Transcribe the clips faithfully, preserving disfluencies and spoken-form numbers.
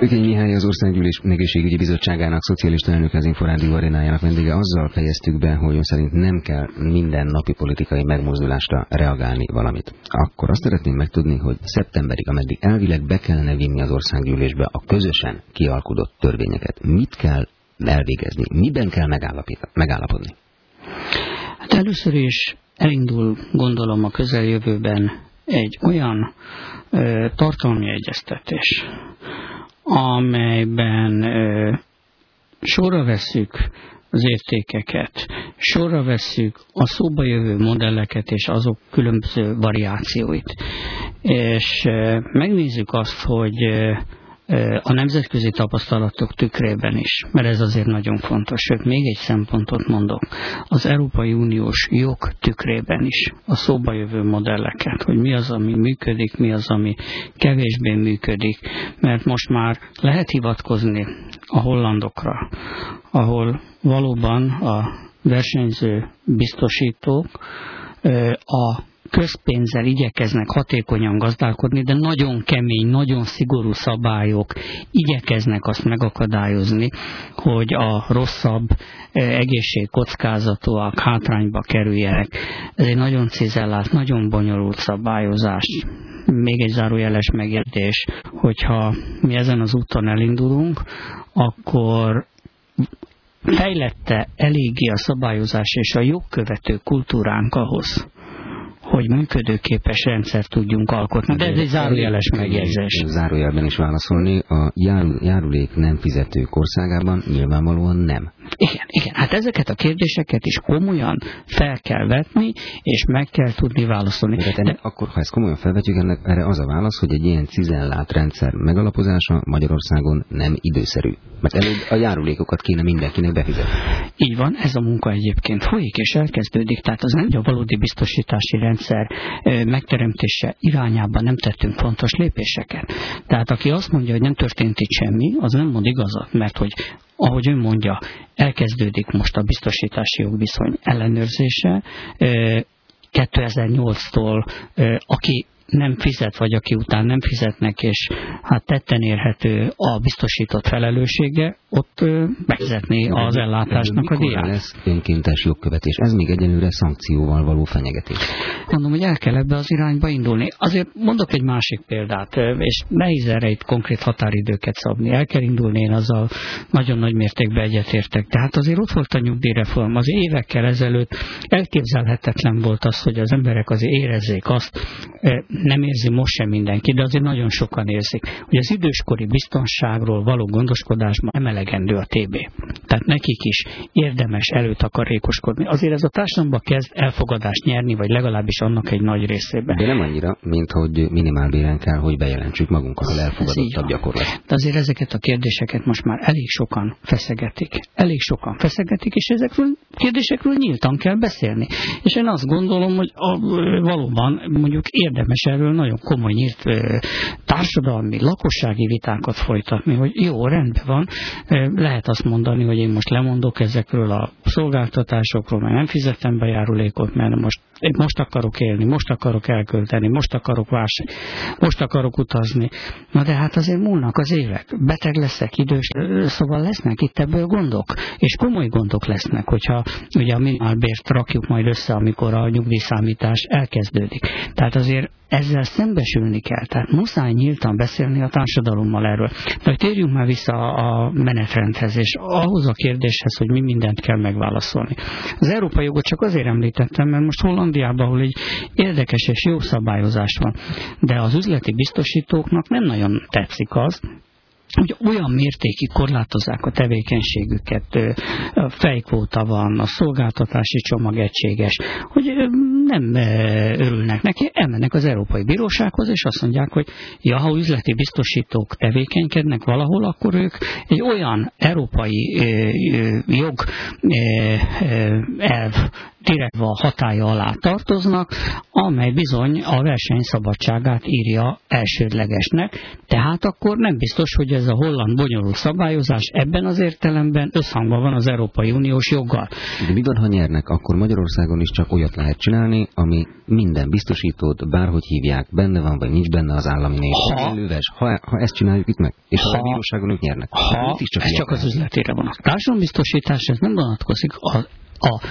Ökény Mihály, az Országgyűlés Egészségügyi Bizottságának szocialista elnöke, az Inforádió arénájának vendége. Azzal fejeztük be, hogy ön szerint nem kell minden napi politikai megmozdulásra reagálni valamit. Akkor azt szeretném megtudni, hogy szeptemberig, ameddig elvileg be kellene vinni az országgyűlésbe a közösen kialkudott törvényeket, mit kell elvégezni? Miben kell megállapodni? Hát először is elindul, gondolom, a közeljövőben egy olyan ö, tartalmi egyeztetés, amelyben ö, sorra vesszük az értékeket, sorra vesszük a szóba jövő modelleket és azok különböző variációit. És ö, megnézzük azt, hogy ö, a nemzetközi tapasztalatok tükrében is, mert ez azért nagyon fontos. Sőt, még egy szempontot mondok, az Európai Uniós jog tükrében is a szóba jövő modelleket, hogy mi az, ami működik, mi az, ami kevésbé működik, mert most már lehet hivatkozni a hollandokra, ahol valóban a versenyző biztosítók a közpénzzel igyekeznek hatékonyan gazdálkodni, de nagyon kemény, nagyon szigorú szabályok igyekeznek azt megakadályozni, hogy a rosszabb egészségkockázatok hátrányba kerüljenek. Ez egy nagyon cizellált, nagyon bonyolult szabályozás. Még egy zárójeles megjegyzés, hogyha mi ezen az úton elindulunk, akkor fejlette eléggé a szabályozás és a jogkövető kultúránk ahhoz, hogy működőképes rendszert tudjunk alkotni. De ez egy zárójeles megjegyzés. Zárójelben is válaszolni, a járulék nem fizetők országában nyilvánvalóan nem. Igen, igen. Hát ezeket a kérdéseket is komolyan fel kell vetni, és meg kell tudni válaszolni. De ennek, De... akkor, ha ezt komolyan felvetjük, ennek erre az a válasz, hogy egy ilyen cizellált rendszer megalapozása Magyarországon nem időszerű. Mert előbb a járulékokat kéne mindenkinek befizetni. Így van, ez a munka egyébként folyik és elkezdődik, tehát az nem a valódi biztosítási rendszer megteremtése irányában nem tettünk fontos lépéseket. Tehát aki azt mondja, hogy nem történt itt semmi, az nem mond igazat, mert hogy ahogy ön mondja, elkezdődik most a biztosítási jogviszony ellenőrzése. kétezer-nyolctól aki nem fizet, vagy aki után nem fizetnek, és hát tetten érhető a biztosított felelőssége, ott megfizetni az ellátásnak a díját. Lesz önkéntes jogkövetés? Ez még egyenlőre szankcióval való fenyegetés. Mondom, hogy el kell ebbe az irányba indulni. Azért mondok egy másik példát, és nehéz erre itt konkrét határidőket szabni. El kell indulni, én azzal nagyon nagy mértékben egyetértek. Tehát azért ott volt a nyugdíjreform. Az évekkel ezelőtt elképzelhetetlen volt az, hogy az emberek azért érezzék azt, nem érzi most sem mindenki, de azért nagyon sokan érzik, hogy az időskori biztonságról való gondoskodásban nem elegendő a té bé. Tehát nekik is érdemes előtakarékoskodni. Azért ez a társadalomban kezd elfogadást nyerni, vagy legalábbis annak egy nagy részében. De nem annyira, mint hogy minimálbéren kell, hogy bejelentsük magunkat az elfogadottabb gyakorlat. De azért ezeket a kérdéseket most már elég sokan feszegetik. Elég sokan feszegetik, és ezekről kérdésekről nyíltan kell beszélni. És én azt gondolom, hogy a, valóban mondjuk érdemes erről nagyon komoly nyílt társadalmi, lakossági vitákat folytatni, hogy jó, rendben van, lehet azt mondani, hogy én most lemondok ezekről a szolgáltatásokról, mert nem fizettem be járulékot, mert most, most akarok élni, most akarok elkölteni, most akarok vásárolni, most akarok utazni. Na de hát azért múlnak az évek, beteg leszek, idős, szóval lesznek itt ebből gondok, és komoly gondok lesznek, hogyha ugye a minimálbért rakjuk majd össze, amikor a nyugdíjszámítás elkezdődik. Tehát azért ezzel szembesülni kell, tehát muszáj nyíltan beszélni a társadalommal erről. De hogy térjünk már vissza a menetrendhez, és ahhoz a kérdéshez, hogy mi mindent kell megválaszolni. Az európai jogot csak azért említettem, mert most Hollandiában, ahol egy érdekes és jó szabályozás van, de az üzleti biztosítóknak nem nagyon tetszik az, hogy olyan mértékig korlátozzák a tevékenységüket, a fejkvóta van, a szolgáltatási csomag egységes, hogy nem örülnek neki, elmennek az Európai Bírósághoz, és azt mondják, hogy ja, ha üzleti biztosítók tevékenykednek valahol, akkor ők egy olyan európai jog elv direkt a hatálya alá tartoznak, amely bizony a verseny szabadságát írja elsődlegesnek, tehát akkor nem biztos, hogy ez a holland bonyolult szabályozás ebben az értelemben összhangban van az Európai Uniós joggal. De mi van, ha nyernek? Akkor Magyarországon is csak olyat lehet csinálni, ami minden biztosítót, bárhogy hívják, benne van, vagy nincs benne az állami név. Ha, ha, ha ezt csináljuk itt meg, és ha, a bíróságon ők nyernek. Ha, is csak ez csak az üzletére van. A társadalombiztosítás, ez nem vonatkozik a, a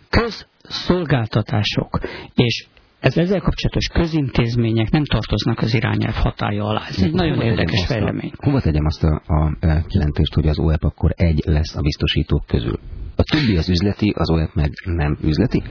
közszolgáltatások, és ez ezzel kapcsolatos közintézmények nem tartoznak az irányelv hatálya alá. Ez egy nagyon érdekes fejlemény. Hova tegyem azt a, a kijelentést, hogy az o e pé akkor egy lesz a biztosítók közül? A többi az üzleti, az o e pé meg nem üzleti?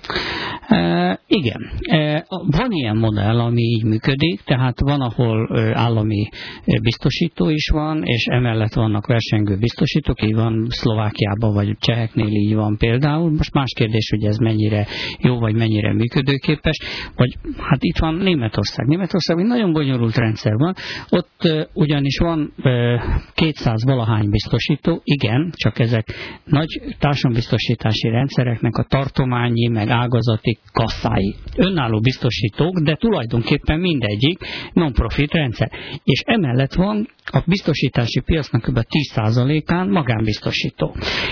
E, igen. E, van ilyen modell, ami így működik, tehát van, ahol állami biztosító is van, és emellett vannak versengő biztosítók, így van Szlovákiában, vagy Cseheknél így van például. Most más kérdés, hogy ez mennyire jó, vagy mennyire működőképes, vagy hát itt van Németország. Németország egy nagyon bonyolult rendszer van, ott uh, ugyanis van uh, kétszáz valahány biztosító, igen, csak ezek nagy társadalombiztosítási rendszereknek a tartományi, meg ágazati kasszái. Önálló biztosítók, de tulajdonképpen mindegyik non-profit rendszer. És emellett van a biztosítási piacnak kb. tíz százalékán magánbiztosító.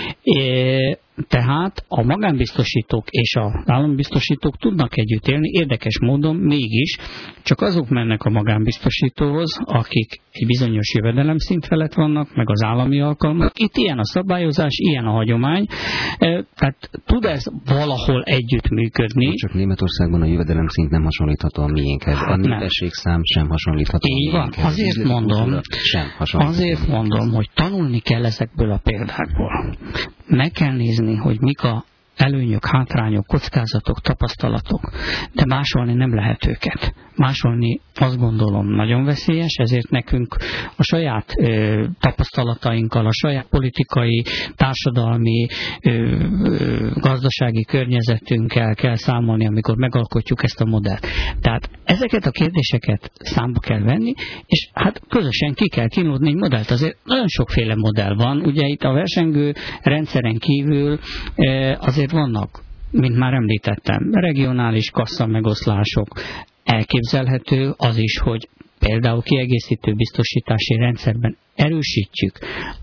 É, tehát a magánbiztosítók és az állambiztosítók tudnak együtt élni, érdekes módon mégis csak azok mennek a magánbiztosítóhoz, akik egy bizonyos jövedelemszint felett vannak, meg az állami alkalmak. Itt ilyen a szabályozás, ilyen a hagyomány, tehát tud ez valahol együtt működni. Csak Németországban a jövedelemszint nem hasonlítható a miénkhez. A népességszám sem hasonlítható a miénkhez. Azért mondom, azért mondom, hogy tanulni kell ezekből a példákból. Meg kell nézni, hogy mik a előnyök, hátrányok, kockázatok, tapasztalatok, de másolni nem lehet őket. Másolni azt gondolom nagyon veszélyes, ezért nekünk a saját ö, tapasztalatainkkal, a saját politikai, társadalmi, ö, ö, gazdasági környezetünkkel kell számolni, amikor megalkotjuk ezt a modellt. Tehát ezeket a kérdéseket számba kell venni, és hát közösen ki kell kínlódni egy modellt. Azért nagyon sokféle modell van, ugye itt a versengő rendszeren kívül ö, azért vannak, mint már említettem, regionális kasszamegoszlások, elképzelhető az is, hogy például kiegészítő biztosítási rendszerben erősítjük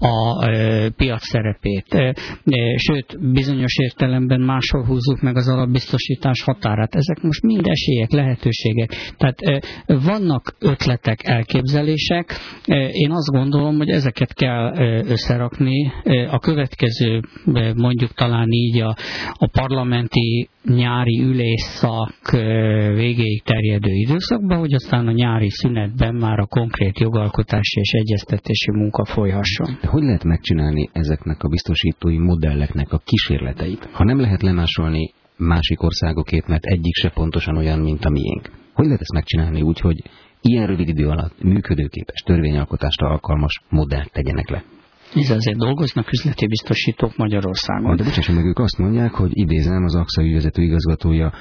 a e, piac szerepét, e, e, sőt, bizonyos értelemben máshol húzzuk meg az alapbiztosítás határát. Ezek most mind esélyek, lehetőségek. Tehát e, vannak ötletek, elképzelések. E, én azt gondolom, hogy ezeket kell e, összerakni. E, a következő, e, mondjuk talán így a, a parlamenti nyári ülésszak e, végéig terjedő időszakban, hogy aztán a nyári szünetben már a konkrét jogalkotási és egyeztetési munka folyhasson. Hogy lehet megcsinálni ezeknek a biztosítói modelleknek a kísérleteit? Ha nem lehet lemásolni másik országokét, mert egyik se pontosan olyan, mint a miénk. Hogy lehet ezt megcsinálni úgy, hogy ilyen rövid idő alatt működőképes, törvényalkotásra alkalmas modellt tegyenek le? Ez azért dolgoznak üzleti biztosítók Magyarországon. De bocsásson meg, ők azt mondják, hogy idézem, az á xá ügyvezető igazgatója,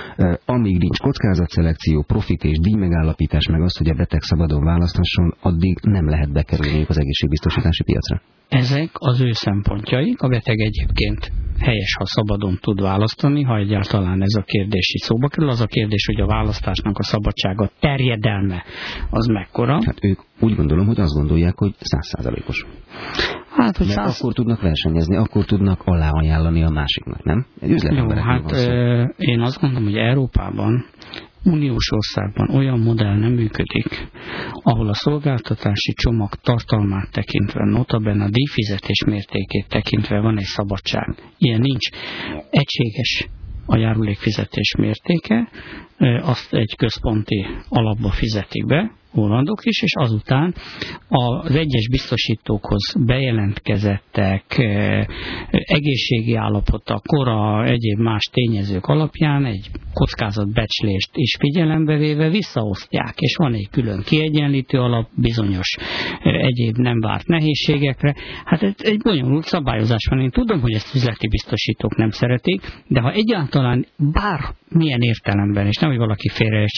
amíg nincs kockázatselekció, profit és díj megállapítás, meg az, hogy a beteg szabadon választhasson, addig nem lehet bekerülni az egészségbiztosítási piacra. Ezek az ő szempontjaik, a beteg egyébként helyes, ha szabadon tud választani, ha egyáltalán ez a kérdés is szóba kerül. Az a kérdés, hogy a választásnak a szabadsága, terjedelme az mekkora. Hát ők úgy gondolom, hogy azt gondolják, hogy száz százalékos. Hát, hogy Mert száz... akkor tudnak versenyezni, akkor tudnak aláajánlani a másiknak, nem? Egy Jó, hát ö, én azt gondolom, hogy Európában, uniós országban olyan modell nem működik, ahol a szolgáltatási csomag tartalmát tekintve, notabene a díjfizetés mértékét tekintve van egy szabadság. Ilyen nincs. Egységes a járulékfizetés mértéke, azt egy központi alapba fizetik be, hollandok is, és azután az egyes biztosítókhoz bejelentkezettek, egészségi állapota, kora, egyéb más tényezők alapján egy kockázatbecslést is figyelembe véve visszaosztják, és van egy külön kiegyenlítő alap bizonyos egyéb nem várt nehézségekre. Hát ez egy bonyolult szabályozás van. Én tudom, hogy ezt üzleti biztosítók nem szeretik, de ha egyáltalán bármilyen értelemben, és nem, hogy valaki félreértse, mert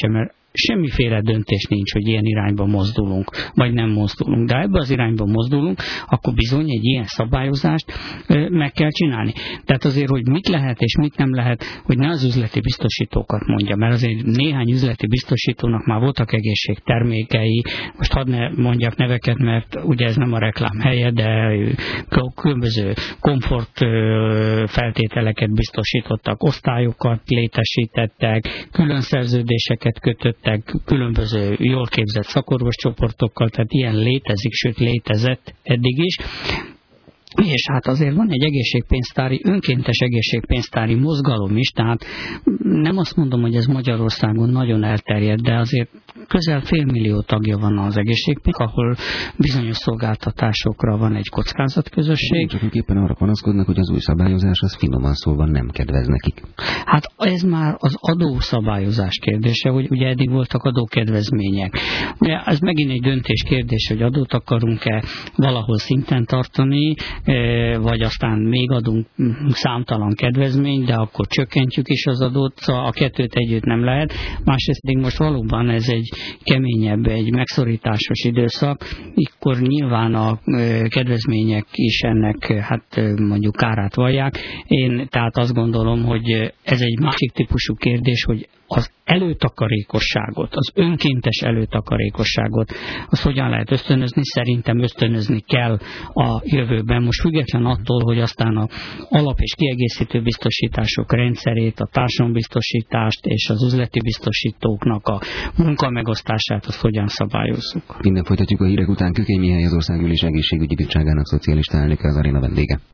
semmiféle döntés nincs, hogy ilyen irányba mozdulunk, vagy nem mozdulunk. De ebbe az irányba mozdulunk, akkor bizony egy ilyen szabályozást meg kell csinálni. Tehát azért, hogy mit lehet és mit nem lehet, hogy ne az üzleti biztosítókat mondja, mert azért néhány üzleti biztosítónak már voltak egészségtermékei, most hadd ne mondjak neveket, mert ugye ez nem a reklám helye, de különböző komfort feltételeket biztosítottak, osztályokat létesítettek, külön szerződéseket kötöttek, különböző jól képzett szakorvoscsoportokkal, tehát ilyen létezik, sőt létezett eddig is. És hát azért van egy egészségpénztári, önkéntes egészségpénztári mozgalom is, tehát nem azt mondom, hogy ez Magyarországon nagyon elterjedt, de azért közel félmillió tagja van az egészségpénz, ahol bizonyos szolgáltatásokra van egy kockázatközösség. Csak éppen arra panaszkodnak, hogy az új szabályozás az finoman szólva nem kedvez nekik. Hát ez már az adószabályozás kérdése, hogy ugye eddig voltak adókedvezmények. Ugye ez megint egy döntés kérdés, hogy adót akarunk-e valahol szinten tartani, vagy aztán még adunk számtalan kedvezményt, de akkor csökkentjük is az adót, szóval a kettőt együtt nem lehet. Másrészt pedig most valóban ez egy keményebb, egy megszorításos időszak, akkor nyilván a kedvezmények is ennek hát mondjuk kárát vallják. Én tehát azt gondolom, hogy ez egy másik típusú kérdés, hogy az előtakarékosságot, az önkéntes előtakarékosságot, az hogyan lehet ösztönözni? Szerintem ösztönözni kell a jövőben. Most független attól, hogy aztán az alap- és kiegészítő biztosítások rendszerét, a társadalombiztosítást és az üzleti biztosítóknak a munkamegosztását, azt hogyan szabályozzuk. Minden folytatjuk a hírek után. Kökény Mihály, az Országgyűlés Egészségügyi Bizottságának szocialista elnöke, az aréna vendége.